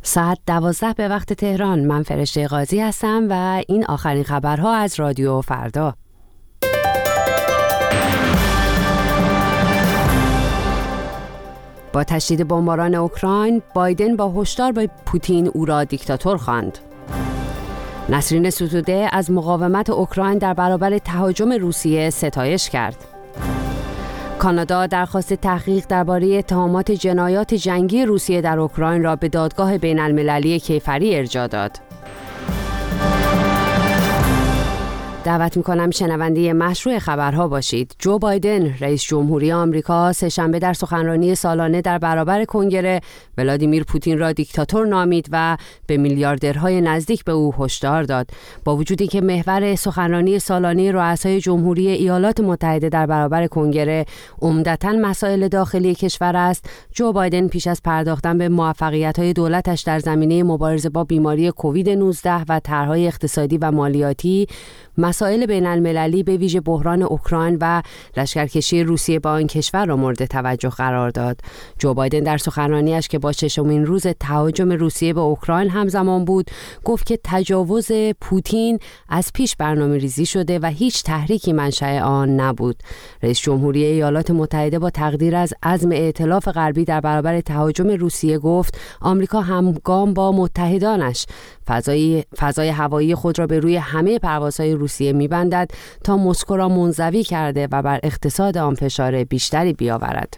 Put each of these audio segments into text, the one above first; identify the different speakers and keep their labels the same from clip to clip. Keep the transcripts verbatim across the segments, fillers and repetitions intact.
Speaker 1: ساعت دوازده به وقت تهران. من فرشته قاضی هستم و این آخرین خبرها از رادیو فردا. با تشدید بمباران اوکراین، بایدن با هشدار به پوتین او را دیکتاتور خواند. نسرین ستوده از مقاومت اوکراین در برابر تهاجم روسیه ستایش کرد. کانادا درخواست تحقیق درباره اتهامات جنایات جنگی روسیه در اوکراین را به دادگاه بین المللی کیفری ارجاع داد. دعوت می‌کنم شنونده مشروع خبرها باشید. جو بایدن رئیس جمهوری آمریکا سه‌شنبه در سخنرانی سالانه در برابر کنگره ولادیمیر پوتین را دیکتاتور نامید و به میلیاردرهای نزدیک به او هشدار داد. با وجودی که محور سخنرانی سالانه رؤسای جمهوری ایالات متحده در برابر کنگره عمدتاً مسائل داخلی کشور است، جو بایدن پیش از پرداختن به موفقیت‌های دولتش در زمینه مبارزه با بیماری کووید نوزده و طرح‌های اقتصادی و مالیاتی، مسائل بین المللی به ویژه بحران اوکراین و لشکرکشی روسیه با آن کشور را مورد توجه قرار داد. جو بایدن در سخنرانیش که با ششمین روز تهاجم روسیه به اوکراین همزمان بود، گفت که تجاوز پوتین از پیش برنامه‌ریزی شده و هیچ تحریکی منشأ آن نبود. رئیس جمهوری ایالات متحده با تقدیر از عزم ائتلاف غربی در برابر تهاجم روسیه گفت آمریکا همگام با متحدانش فضای فضای هوایی خود را به روی همه پروازهای روسیه می‌بندد تا مسکو را منزوی کرده و بر اقتصاد آن فشار بیشتری بیاورد.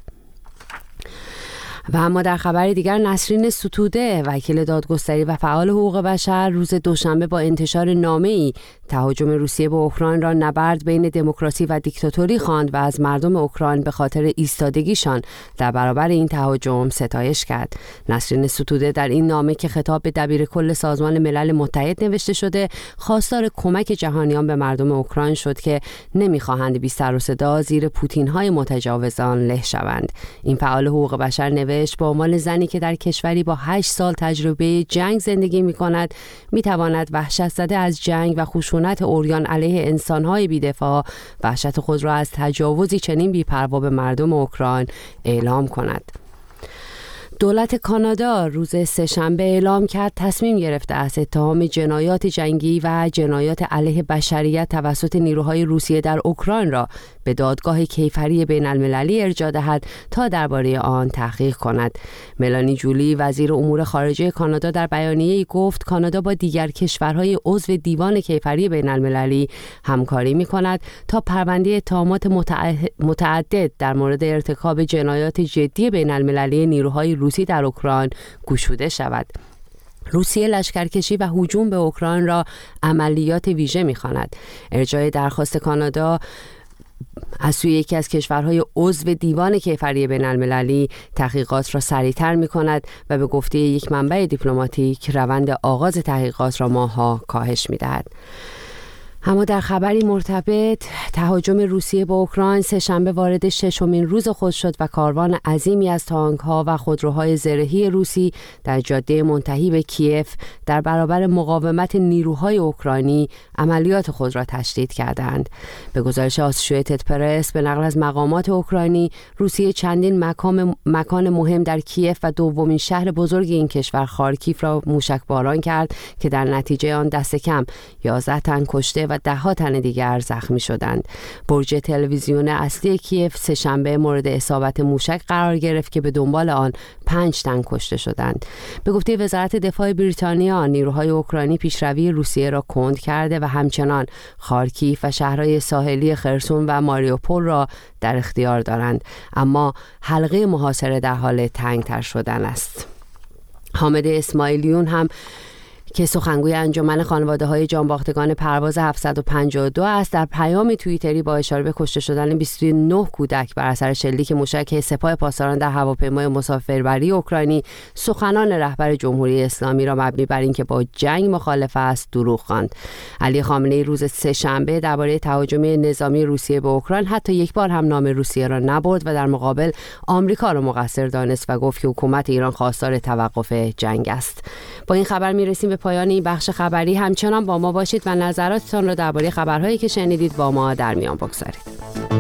Speaker 1: و اما در خبر دیگر، نسرین ستوده وکیل دادگستری و فعال حقوق بشر روز دوشنبه با انتشار نامه‌ای تهاجم روسیه به اوکراین را نبرد بین دموکراسی و دیکتاتوری خواند و از مردم اوکراین به خاطر ایستادگیشان در برابر این تهاجم ستایش کرد. نسرین ستوده در این نامه که خطاب به دبیر کل سازمان ملل متحد نوشته شده، خواستار کمک جهانیان به مردم اوکراین شد که نمی‌خواهند بی سر و صدا زیر پوتین‌های متجاوزان له شوند. این فعال حقوق بشر نوشت با عنوان زنی که در کشوری با هشت سال تجربه جنگ زندگی می کند، می تواند وحشت زده از جنگ و خشونت عریان علیه انسانهای بی‌دفاع وحشت خود را از تجاوزی چنین بی‌پروا به مردم اوکراین اعلام کند. دولت کانادا روز سه‌شنبه اعلام کرد تصمیم گرفته است اتهام جنایات جنگی و جنایات علیه بشریت توسط نیروهای روسیه در اوکراین را به دادگاه کیفری بین المللی ارجاع دهد تا درباره آن تحقیق کند. ملانی جولی وزیر امور خارجه کانادا در بیانیه‌ای گفت کانادا با دیگر کشورهای عضو دیوان کیفری بین المللی همکاری می‌کند تا پرونده اتهامات متعدد در مورد ارتکاب جنایات جدی بین المللی نیروهای روسی در اوکراین گشوده شود. روسیه لشکرکشی و هجوم به اوکراین را عملیات ویژه می‌خواند. ارجاع درخواست کانادا از سوی یکی از کشورهای عضو دیوان کیفری بین المللی تحقیقات را سریعتر می کند و به گفته یک منبع دیپلماتیک روند آغاز تحقیقات را ماه‌ها کاهش می دهد. اما در خبری مرتبط، تهاجم روسیه به اوکراین سه‌شنبه وارد ششمین روز خود شد و کاروان عظیمی از تانک‌ها و خودروهای زرهی روسی در جاده منتهی به کیف در برابر مقاومت نیروهای اوکراینی عملیات خود را تشدید کردند. به گزارش آسوشییتد پرس به نقل از مقامات اوکراینی، روسیه چندین مکان مکان مهم در کیف و دومین شهر بزرگ این کشور خارکیف را موشکباران کرد که در نتیجه آن دست کم یازده تن کشته و ده ها تن دیگر زخمی شدند. برج تلویزیون اصلی کیف سه‌شنبه مورد اصابت موشک قرار گرفت که به دنبال آن پنج تن کشته شدند. به گفته وزارت دفاع بریتانیا، نیروهای اوکراینی پیشروی روسیه را کند کرده و همچنان خارکیف و شهرهای ساحلی خرسون و ماریوپول را در اختیار دارند، اما حلقه محاصره در حال تنگ‌تر شدن است. حامد اسماعیلیون هم که سخنگوی انجمن خانواده‌های جانباختگان پرواز هفتصد و پنجاه و دو است، در پیام توییتری با اشاره به کشته شدن بیست و نه کودک بر اثر شلیک موشک سپاه پاسداران در هواپیمای مسافربری اوکراینی سخنان رهبر جمهوری اسلامی را مبنی بر اینکه با جنگ مخالف است دروغ خواند. علی خامنه‌ای روز سه‌شنبه درباره تهاجم نظامی روسیه به اوکراین حتی یک بار هم نام روسیه را نبرد و در مقابل آمریکا را مقصر دانست و گفت که حکومت ایران خواستار توقف جنگ است. با این خبر می‌رسیم به پایان این بخش خبری. همچنان با ما باشید و نظراتتان را درباره خبرهایی که شنیدید با ما در میان بگذارید.